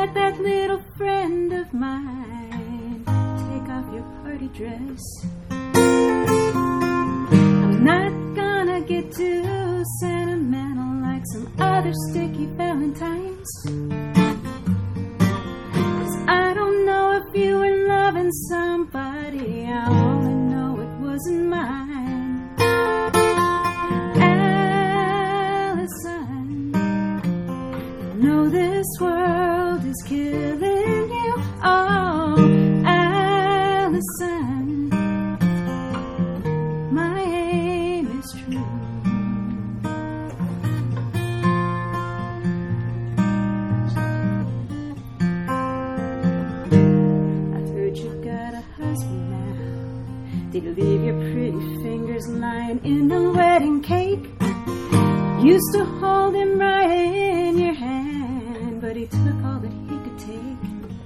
let that little friend of mine take off your party dress. I'm not gonna get too sentimental like some other sticky valentines, 'cause I don't know if you were loving somebody, I only know it wasn't mine. Allison, I know this world is killing you. Oh, Allison, my aim is true. I've heard you've got a husband now. Did you leave your pretty fingers lying in the wedding cake? Used to hold him right in your hand, but he took all that he could take.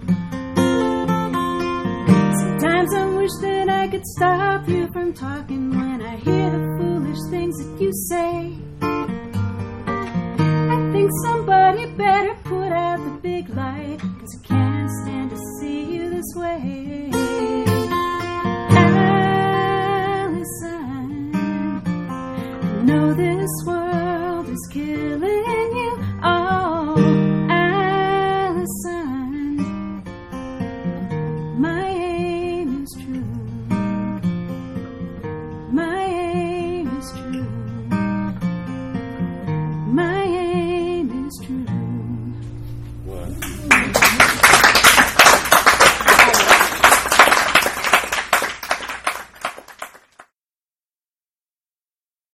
Sometimes I wish that I could stop you from talking when I hear the foolish things that you say. I think somebody better put out the big light, 'cause I can't stand to see you this way.